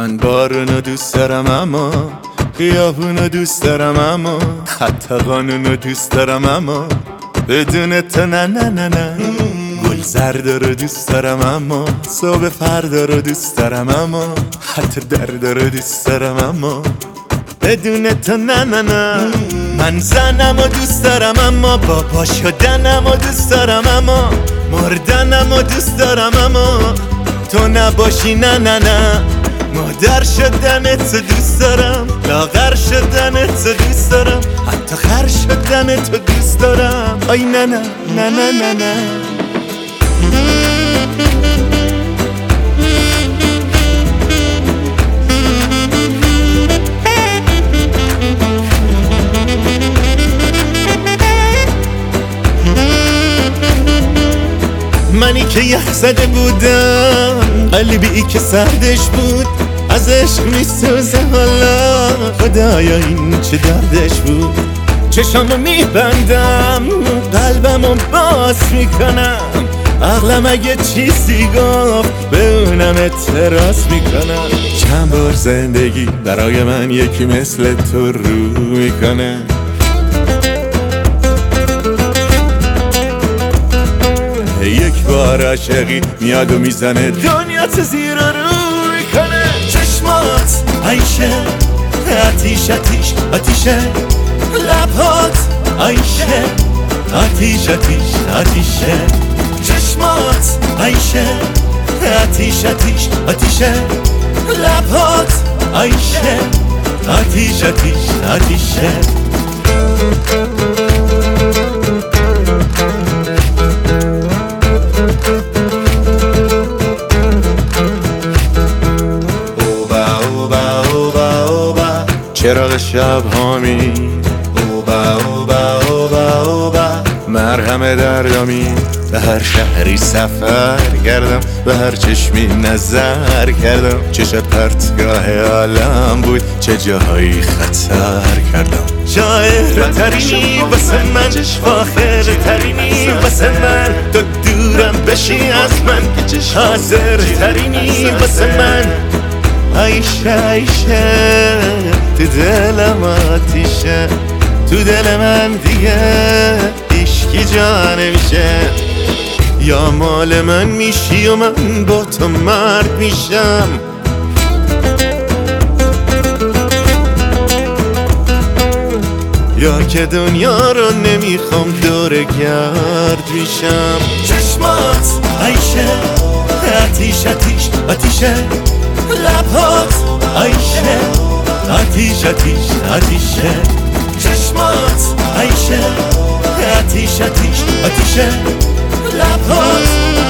من بارونو دوست دارم اما خیابونو دوست دارم اما حتی قانونو دوست دارم اما بدون تو نه نه نه نه. گل زرد رو دوست دارم اما صبح فردا رو دوست دارم اما حتی درد رو دوست دارم اما بدون تو نه نه نه. من زنم و دوست دارم اما بابا شدنم و دوست دارم اما مردنم و دوست دارم اما تو نباشی نه نه نه. مادر شدن تو دوست دارم، لاغر شدن تو دوست دارم، حتی خر شدن تو دوست دارم. آی نه نه نه نه نه نه. منی که یخ زده بودم، قلبی که سردش بود، از عشق میسوزه حالا. خدایا این چه دردش بود. چشامو میبندم، قلبمو باز میکنم، عقلم اگه چیزی گفت به اونم اعتراض میکنم. چند بار زندگی برای من یکی مثل تو رو میکنه. یک بار عاشقی میاد و میزنه دنیا تو زیر رو میکنه. چشمات عیشه آتیش آتیش آتیشه، لبات عیشه آتیش آتیش آتیشه. چشمات عیشه آتیش آتیش آتیشه، لبات عیشه آتیش آتیش آتیشه. چراغ شب هامی اوبا اوبا اوبا اوبا، مرهم دردامی. به هر شهری سفر کردم، به هر چشمی نظر کردم. چشت پرتگاه عالم بود، چه جاهایی خطر کردم. شاعر ترینی واسه من، فاخر ترینی واسه من. تو دورم بشی از من، حاضر ترینی واسه من. عیشه عیشه تو دلم آتیشه، تو دل من دیگه هیچکی جا نمیشه. یا مال من میشی و من با تو مرد میشم، یا که دنیا رو نمیخوام دور گرد میشم. چشمات عیشه آتیش آتیش آتیشه، لبات عیشه آتیش آتیش آتیشه. چشمات عیشه آتیش آتیش آتیشه، لبات